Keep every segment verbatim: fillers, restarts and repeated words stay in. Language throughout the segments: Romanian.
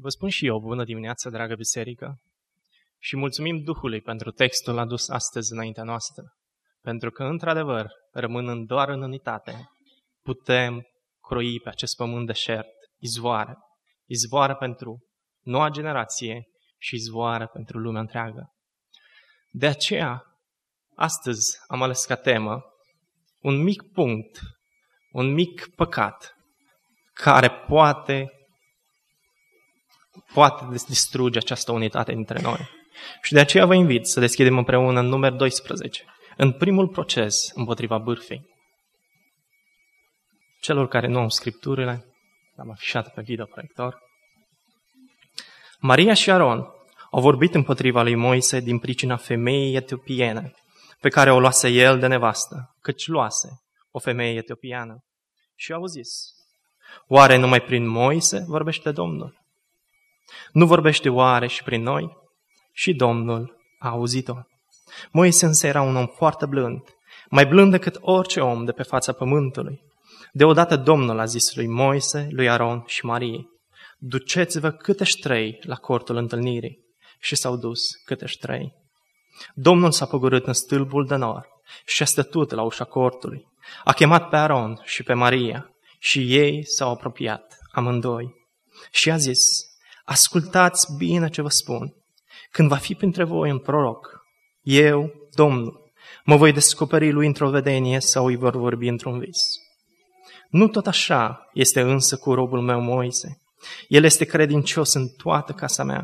Vă spun și eu bună dimineața, dragă biserică, și mulțumim Duhului pentru textul adus astăzi înaintea noastră, pentru că, într-adevăr, rămânând doar în unitate, putem croi pe acest pământ deșert izvoare, izvoare pentru noua generație și izvoare pentru lumea întreagă. De aceea, astăzi am ales ca temă un mic punct, un mic păcat care poate poate distruge această unitate dintre noi. Și de aceea vă invit să deschidem împreună în număr doisprezece, în primul proces împotriva bârfei. Celor care nu au scripturile, am afișat pe videoproiector. Maria și Aron au vorbit împotriva lui Moise din pricina femeii etiopiene, pe care o luase el de nevastă, căci luase o femeie etiopiană. Și au zis: oare numai prin Moise vorbește Domnul? Nu vorbește oare și prin noi? Și Domnul a auzit-o. Moise însă era un om foarte blând, mai blând decât orice om de pe fața pământului. Deodată Domnul a zis lui Moise, lui Aron și Mariei: duceți-vă câtești trei la cortul întâlnirii. Și s-au dus câtești trei. Domnul s-a pogorât în stâlpul de nor și a stătut la ușa cortului. A chemat pe Aron și pe Maria și ei s-au apropiat amândoi. Și a zis: ascultați bine ce vă spun. Când va fi printre voi un proroc, eu, Domnul, mă voi descoperi lui într-o vedenie sau îi vor vorbi într-un vis. Nu tot așa este însă cu robul meu Moise. El este credincios în toată casa mea.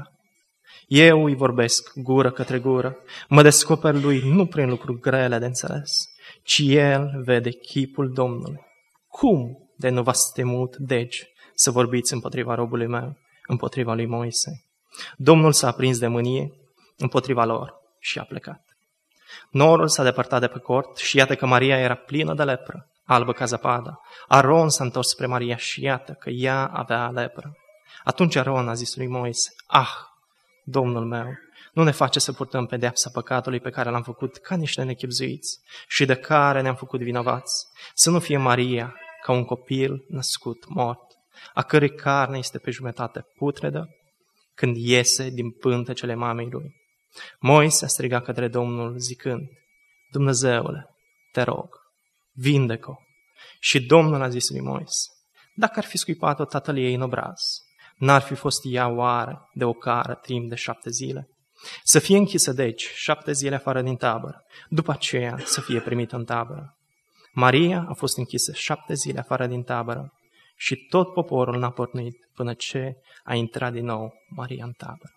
Eu îi vorbesc gură către gură, mă descoper lui nu prin lucruri grele de înțeles, ci el vede chipul Domnului. Cum de nu v-ați temut, deci, să vorbiți împotriva robului meu, împotriva lui Moise? Domnul s-a aprins de mânie împotriva lor și a plecat. Norul s-a depărtat de pe cort și iată că Maria era plină de lepră, albă ca zăpada. Aron s-a întors spre Maria și iată că ea avea lepră. Atunci Aron a zis lui Moise: ah, Domnul meu, nu ne face să purtăm pedeapsa păcatului pe care l-am făcut ca niște nechibzuiți și de care ne-am făcut vinovați, să nu fie Maria ca un copil născut mort, a cărei carne este pe jumătate putredă, când iese din pântecele mamei lui. Moise a strigat către Domnul zicând: Dumnezeule, te rog, vindecă-o. Și Domnul a zis lui Moise: dacă ar fi scuipat-o tatăl ei în obraz, n-ar fi fost ea oare de o cară timp de șapte zile? Să fie închisă deci șapte zile afară din tabără, după aceea să fie primită în tabără. Maria a fost închisă șapte zile afară din tabără și tot poporul n-a pornit până ce a intrat din nou Maria în tabără.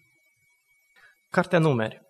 Cartea Numeri,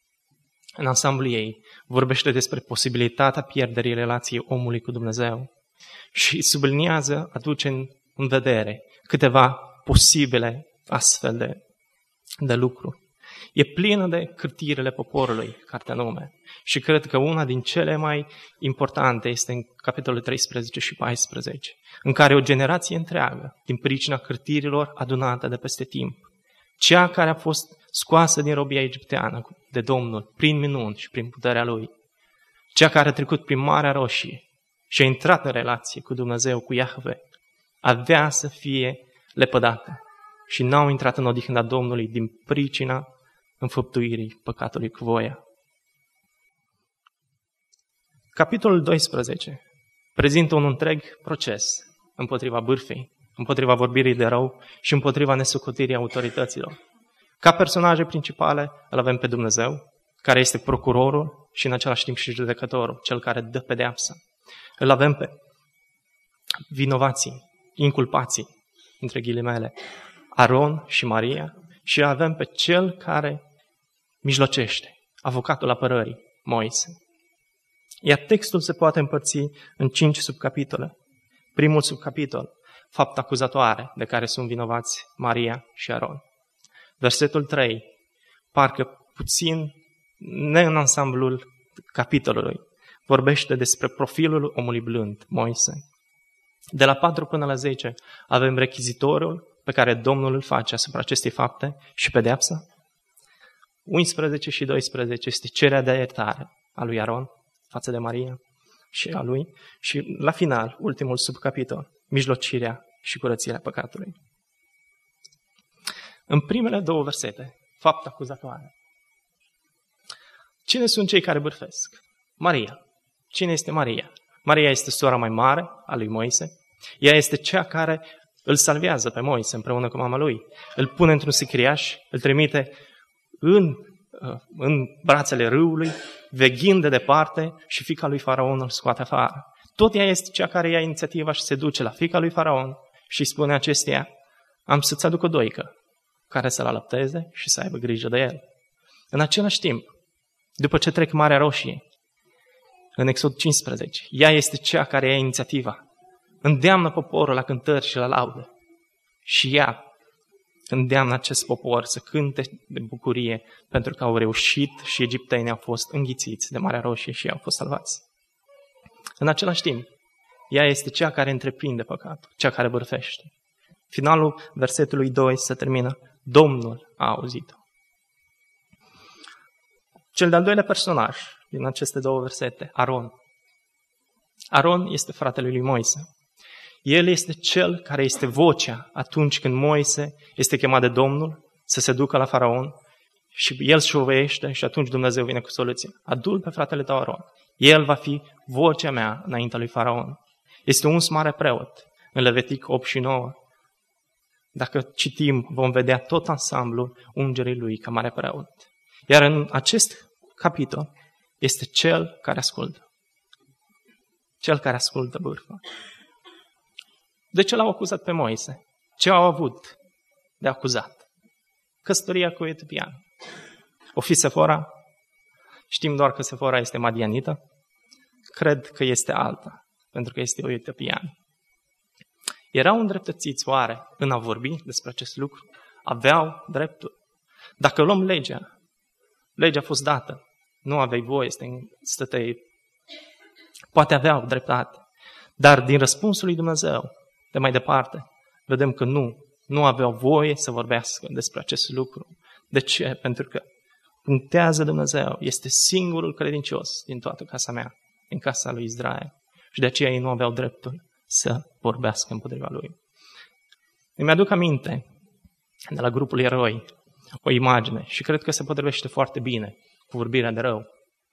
în ansamblu ei, vorbește despre posibilitatea pierderii relației omului cu Dumnezeu și subliniază, aduce în, în vedere câteva posibile astfel de, de lucruri. E plină de cârtirile poporului, Cartea Numeri, și cred că una din cele mai importante este în capitolul treisprezece și paisprezece, în care o generație întreagă, din pricina cârtirilor adunate de peste timp, cea care a fost scoasă din robia egipteană de Domnul prin minuni și prin puterea Lui, cea care a trecut prin Marea Roșie și a intrat în relație cu Dumnezeu, cu Iahve, avea să fie lepădată și n-au intrat în odihna Domnului din pricina înfăptuirii păcatului cu voia. Capitolul doisprezece prezintă un întreg proces împotriva bârfei, împotriva vorbirii de rău și împotriva nesocotirii autorităților. Ca personaje principale îl avem pe Dumnezeu, care este procurorul și în același timp și judecătorul, cel care dă pedeapsa. Îl avem pe vinovații, inculpații, între ghilimele, Aron și Maria, și îl avem pe cel care mijlocește, avocatul apărării, Moise. Iar textul se poate împărți în cinci subcapitole. Primul subcapitol, fapt acuzatoare de care sunt vinovați Maria și Aron. Versetul trei, parcă puțin ne în ansamblul capitolului, vorbește despre profilul omului blând, Moise. De la patru până la zece avem rechizitorul pe care Domnul îl face asupra acestei fapte și pedeapsa. unsprezece și doisprezece este cererea de iertare a lui Aron față de Maria și a lui. Și la final, ultimul subcapitol, mijlocirea și curățirea păcatului. în primele două versete, fapt acuzatoare. Cine sunt cei care bârfesc? Maria. Cine este Maria? Maria este sora mai mare a lui Moise. Ea este cea care îl salvează pe Moise împreună cu mama lui. Îl pune într-un sicriaș, îl trimite în, în brațele râului, veghind de departe și fiica lui Faraon îl scoate afară. Tot ea este cea care ia inițiativa și se duce la fiica lui Faraon și îi spune acesteia: am să-ți aduc o doică care să-l alăpteze și să aibă grijă de el. În același timp, după ce trec Marea Roșie, în Exod cincisprezece, ea este cea care ia inițiativa. Îndeamnă poporul la cântări și la laude. Și ea îndeamnă acest popor să cânte de bucurie pentru că au reușit și egiptenii au fost înghițiți de Marea Roșie și au fost salvați. În același timp, ea este cea care întreprinde păcatul, cea care bârfește. Finalul versetului doi se termină: Domnul a auzit-o. Cel de-al doilea personaj din aceste două versete, Aron. Aron este fratele lui Moise. El este cel care este vocea atunci când Moise este chemat de Domnul să se ducă la Faraon și el șovăiește și atunci Dumnezeu vine cu soluția. Adu-l pe fratele tău Aron. El va fi vocea mea înaintea lui Faraon. Este uns mare preot în Levitic opt și nouă. Dacă citim, vom vedea tot ansamblul ungerii lui ca mare preot. Iar în acest capitol este cel care ascultă. Cel care ascultă bârfa. De ce l-au acuzat pe Moise? Ce au avut de acuzat? Căsătoria cu etiopian. O fi Sefora? Știm doar că Sefora este madianită. Cred că este alta, pentru că este o etiopiană. Erau îndreptățiți oare în a vorbi despre acest lucru? Aveau dreptul. Dacă luăm legea, legea a fost dată, nu aveai voie să te... Poate aveau dreptate, dar din răspunsul lui Dumnezeu, de mai departe, vedem că nu, nu aveau voie să vorbească despre acest lucru. De ce? Pentru că punctează Dumnezeu, este singurul credincios din toată casa mea, din casa lui Israel. Și de aceea ei nu aveau dreptul să vorbească împotriva lui. Îmi aduc aminte de la grupul Eroi o imagine și cred că se potrivește foarte bine cu vorbirea de rău.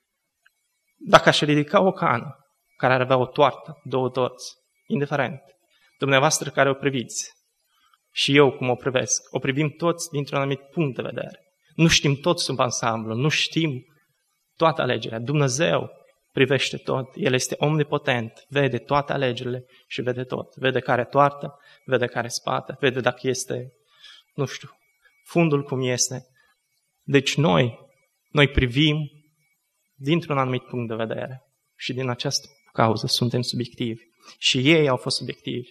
Dacă aș ridica o cană care ar avea o toartă, două torți, indiferent, dumneavoastră care o priviți și eu cum o privesc, o privim toți dintr-un anumit punct de vedere. Nu știm tot sub ansamblu, nu știm toată alegerea. Dumnezeu privește tot, El este omnipotent, vede toate alegerile și vede tot. Vede care toartă, vede care spate, vede dacă este, nu știu, fundul cum este. Deci noi, noi privim dintr-un anumit punct de vedere și din această cauză suntem subiectivi. Și ei au fost subiectivi.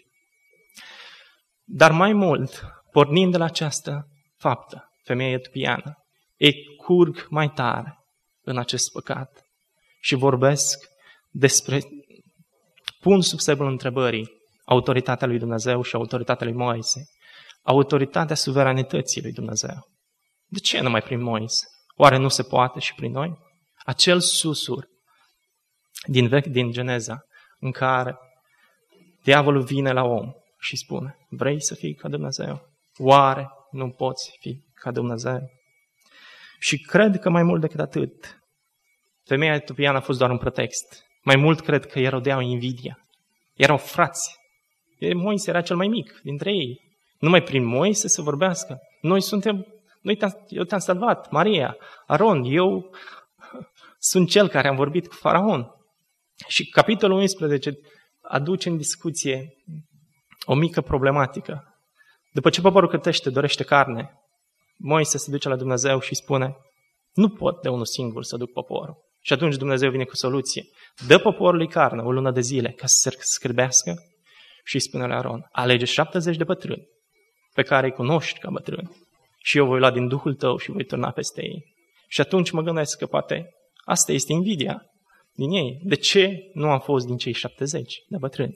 Dar mai mult, pornind de la această faptă, femeia etiopiană, ei curg mai tare în acest păcat și vorbesc despre, pun sub semnul întrebării autoritatea lui Dumnezeu și autoritatea lui Moise, autoritatea suveranității lui Dumnezeu. De ce numai prin Moise? Oare nu se poate și prin noi? Acel susur din vechi, din Geneza, în care diavolul vine la om și spune: vrei să fii ca Dumnezeu? Oare nu poți fi ca Dumnezeu? Și cred că mai mult decât atât, femeia etiopiană a fost doar un pretext. Mai mult cred că erodeau invidia. Erau frați. Moise era cel mai mic dintre ei. Numai prin Moise să vorbească. Noi suntem, noi te-am, eu te-am salvat, Maria, Aron, eu sunt cel care am vorbit cu Faraon. Și capitolul unsprezece aduce în discuție o mică problematică. După ce poporul cârtește, dorește carne, Moise se duce la Dumnezeu și spune: nu pot de unul singur să duc poporul. Și atunci Dumnezeu vine cu soluție. Dă poporului carne o lună de zile ca să se scârbească și îi spune la Aron: alege șaptezeci de bătrâni pe care îi cunoști ca bătrâni și eu voi lua din Duhul tău și voi turna peste ei. Și atunci mă gândesc că poate asta este invidia din ei. De ce nu am fost din cei șaptezeci de bătrâni?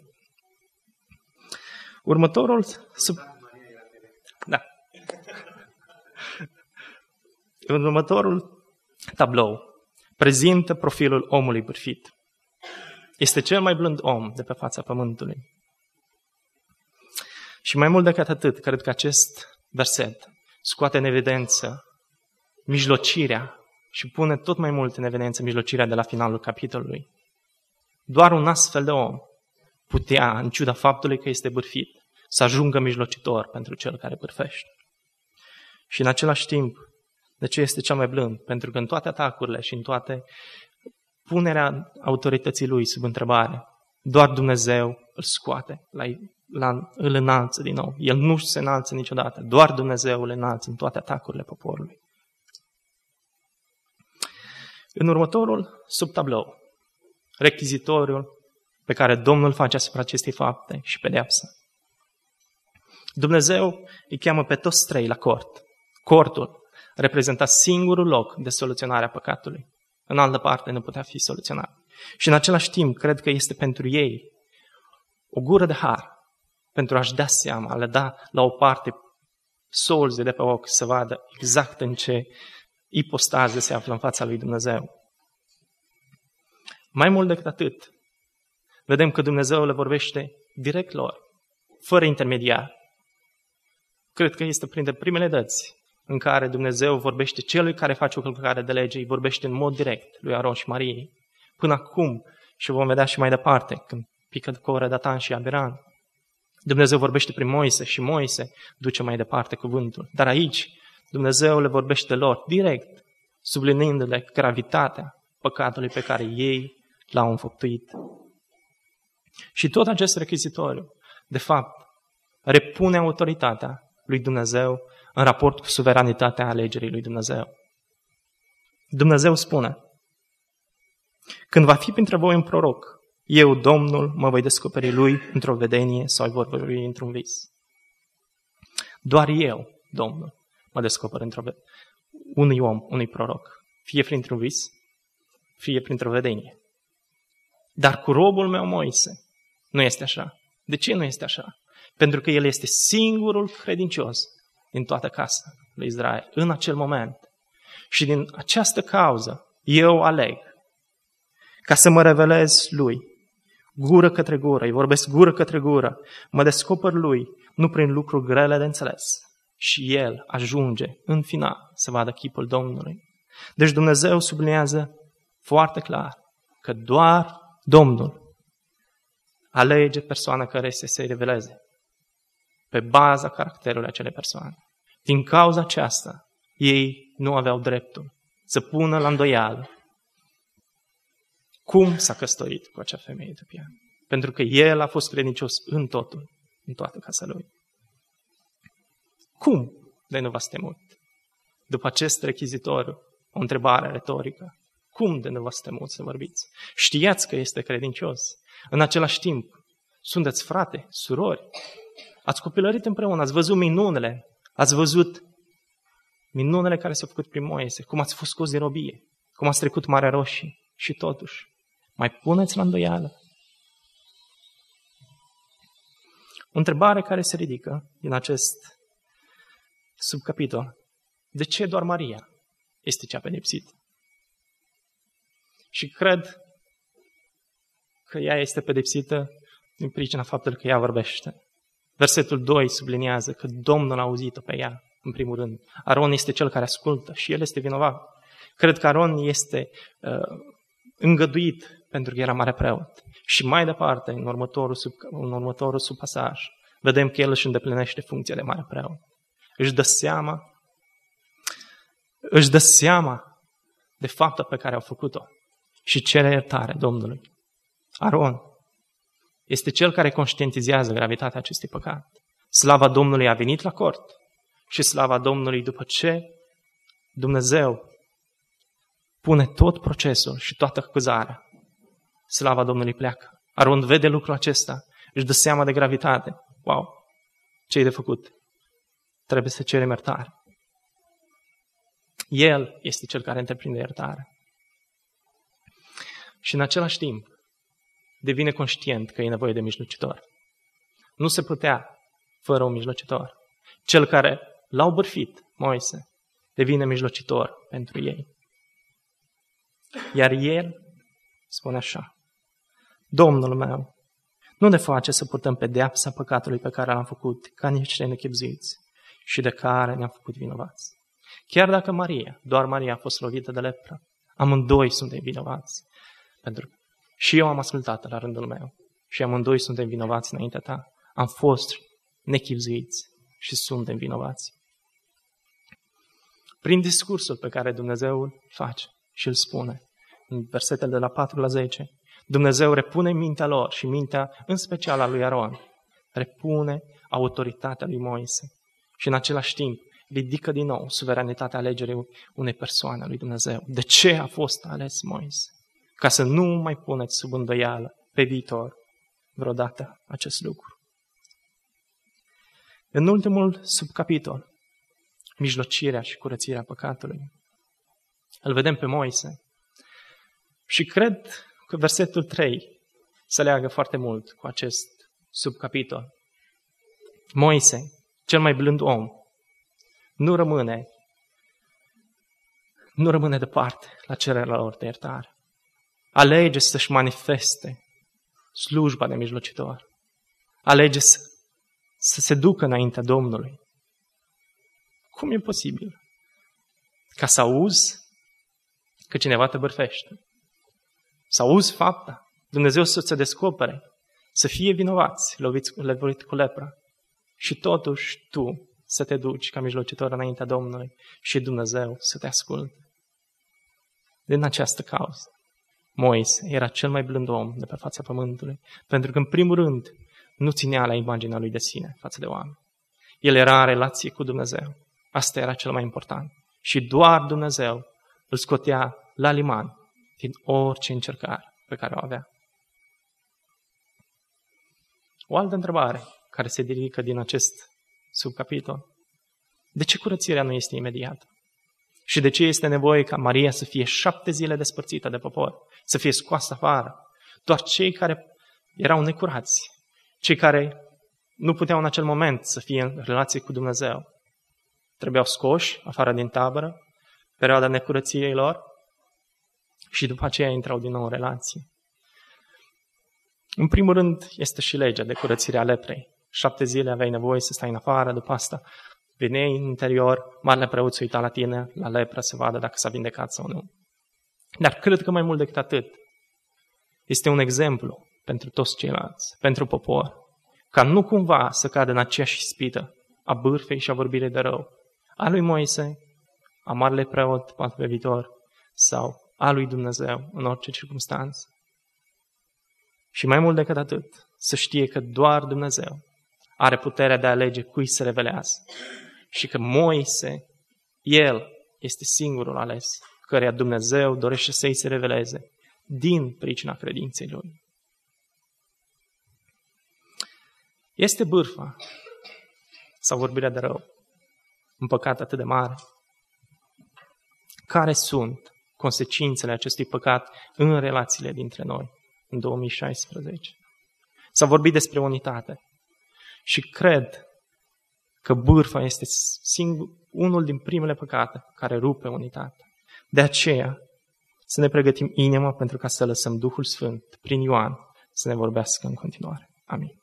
Următorul... Sub... Da. Următorul tablou prezintă profilul omului bârfit. Este cel mai blând om de pe fața pământului. Și mai mult decât atât, cred că acest verset scoate în evidență mijlocirea și pune tot mai mult în evidență mijlocirea de la finalul capitolului. Doar un astfel de om putea, în ciuda faptului că este bârfit, să ajungă mijlocitor pentru cel care bârfește. Și în același timp, de ce este cel mai blând? Pentru că în toate atacurile și în toate punerea autorității lui sub întrebare, doar Dumnezeu îl scoate, la, la, îl înalță din nou. El nu se înalță niciodată, doar Dumnezeu îl înalță în toate atacurile poporului. În următorul subtablou, rechizitoriul pe care Domnul face asupra acestei fapte și pedeapsă. Dumnezeu îi cheamă pe toți trei la cort. Cortul reprezenta singurul loc de soluționare a păcatului. În altă parte nu putea fi soluționat. Și în același timp, cred că este pentru ei o gură de har, pentru a-și da seama, a le da la o parte solzi de pe ochi să vadă exact în ce ipostază se află în fața lui Dumnezeu. Mai mult decât atât, vedem că Dumnezeu le vorbește direct lor, fără intermediar. Cred că este printre primele dăți în care Dumnezeu vorbește celui care face o călcare de lege, îi vorbește în mod direct lui Aron și Mariei. Până acum, și vom vedea și mai departe, când pică coră Datan și Abiram, Dumnezeu vorbește prin Moise și Moise duce mai departe cuvântul. Dar aici, Dumnezeu le vorbește lor direct, subliniindu-le gravitatea păcatului pe care ei l-au înfăptuit. Și tot acest rechizitoriu, de fapt, repune autoritatea lui Dumnezeu în raport cu suveranitatea alegerii lui Dumnezeu. Dumnezeu spune: când va fi printre voi un proroc, eu, Domnul, mă voi descoperi lui într-o vedenie sau îi vor vorbi într-un vis. Doar eu, Domnul, mă descoper într-o vedenie. Unui om, unui proroc, fie printr-un vis, fie printr-o vedenie. Dar cu robul meu Moise nu este așa. De ce nu este așa? Pentru că el este singurul credincios din toată casa lui Israel în acel moment. Și din această cauză eu aleg ca să mă revelez lui, gură către gură, îi vorbesc gură către gură, mă descoper lui, nu prin lucruri grele de înțeles. Și el ajunge în final să vadă chipul Domnului. Deci Dumnezeu subliniază foarte clar că doar Domnul alege persoana care să se reveleze pe baza caracterului acelei persoane. Din cauza aceasta, ei nu aveau dreptul să pună la îndoială cum s-a căsătorit cu acea femeie etiopiană. Pentru că el a fost credincios în totul, în toată casa lui. Cum de nu v-ați temut? După acest rechizitoriu, o întrebare retorică. Cum de nu v-ați temut să vorbiți? Știați că este credincios. În același timp, sunteți frate, surori. Ați copilărit împreună, ați văzut minunile, ați văzut minunile care s-au făcut prin Moise, cum ați fost scos din robie, cum ați trecut Marea Roșie și totuși, mai puneți la îndoială. O întrebare care se ridică din acest subcapitol. De ce doar Maria este cea pedepsită? Și cred că ea este pedepsită din pricina faptului că ea vorbește. Versetul doi subliniază că Domnul a auzit-o pe ea, în primul rând. Aron este cel care ascultă și el este vinovat. Cred că Aron este uh, îngăduit pentru că era mare preot. Și mai departe, în următorul, sub, în următorul subpasaj, vedem că el își îndeplinește funcția de mare preot. Își dă seama, își dă seama de fapta pe care au făcut-o și cere iertare Domnului. Aron este cel care conștientizează gravitatea acestui păcat. Slava Domnului a venit la cort și slava Domnului după ce Dumnezeu pune tot procesul și toată acuzarea. Slava Domnului pleacă. Aron vede lucrul acesta, își dă seama de gravitate. Wow! Ce-i de făcut? Trebuie să cerem iertare. El este cel care întreprinde iertare. Și în același timp, devine conștient că e nevoie de mijlocitor. Nu se putea fără un mijlocitor. Cel care l-au bârfit, Moise, devine mijlocitor pentru ei. Iar el spune așa: Domnul meu, nu ne face să purtăm pedeapsa păcatului pe care l-am făcut ca niște nechibzuiți, și de care ne-am făcut vinovați. Chiar dacă Maria, doar Maria a fost lovită de lepră, amândoi suntem vinovați. Pentru că și eu am ascultat la rândul meu și amândoi suntem vinovați înaintea ta. Am fost nechibzuiți și suntem vinovați. Prin discursul pe care Dumnezeu îl face și îl spune, în versetele de la patru la zece, Dumnezeu repune mintea lor și mintea în special a lui Aron, repune autoritatea lui Moise și în același timp ridică din nou suveranitatea alegerii unei persoane a lui Dumnezeu. De ce a fost ales Moise? Ca să nu mai puneți sub îndoială pe viitor vreodată acest lucru. În ultimul subcapitol, mijlocirea și curățirea păcatului, îl vedem pe Moise și cred că versetul trei se leagă foarte mult cu acest subcapitol. Moise, cel mai blând om, nu rămâne, nu rămâne departe la cererea lor de iertare. Alege să-și manifeste slujba de mijlocitor. Alege să, să se ducă înaintea Domnului. Cum e posibil? Ca să auzi că cineva te bârfește. Să auzi fapta. Dumnezeu să se descopere. Să fie vinovați, loviți, lovit cu lepra. Și totuși tu să te duci ca mijlocitor înaintea Domnului și Dumnezeu să te asculte. Din această cauză, Moise era cel mai blând om de pe fața pământului, pentru că în primul rând nu ținea la imaginea lui de sine față de oameni. El era în relație cu Dumnezeu. Asta era cel mai important. Și doar Dumnezeu îl scotea la liman din orice încercare pe care o avea. O altă întrebare care se ridică din acest subcapitol. De ce curățirea nu este imediată? Și de ce este nevoie ca Maria să fie șapte zile despărțită de popor, să fie scoasă afară? Doar cei care erau necurați, cei care nu puteau în acel moment să fie în relație cu Dumnezeu, trebuiau scoși afară din tabără, perioada necurăției lor, și după aceea intrau din nou în relație. În primul rând este și legea de curățire a leprei. Șapte zile aveai nevoie să stai în afară, după asta veneai în interior, marele preot se uita la tine, la lepră, să vadă dacă s-a vindecat sau nu. Dar cred că mai mult decât atât, este un exemplu pentru toți ceilalți, pentru popor, ca nu cumva să cadă în aceeași ispită a bârfei și a vorbirii de rău, a lui Moise, a marele preot pe viitor, sau a lui Dumnezeu în orice circunstanță. Și mai mult decât atât, să știe că doar Dumnezeu are puterea de a alege cui se revelează. Și că Moise, el este singurul ales, căreia Dumnezeu dorește să-i se reveleze din pricina credinței lui. Este bârfa sau vorbirea de rău un păcat atât de mare? Care sunt consecințele acestui păcat în relațiile dintre noi în două mii șaisprezece? S-a vorbit despre unitate și cred că bârfa este singur, unul din primele păcate care rupe unitatea. De aceea să ne pregătim inima pentru ca să lăsăm Duhul Sfânt prin Ioan să ne vorbească în continuare. Amin.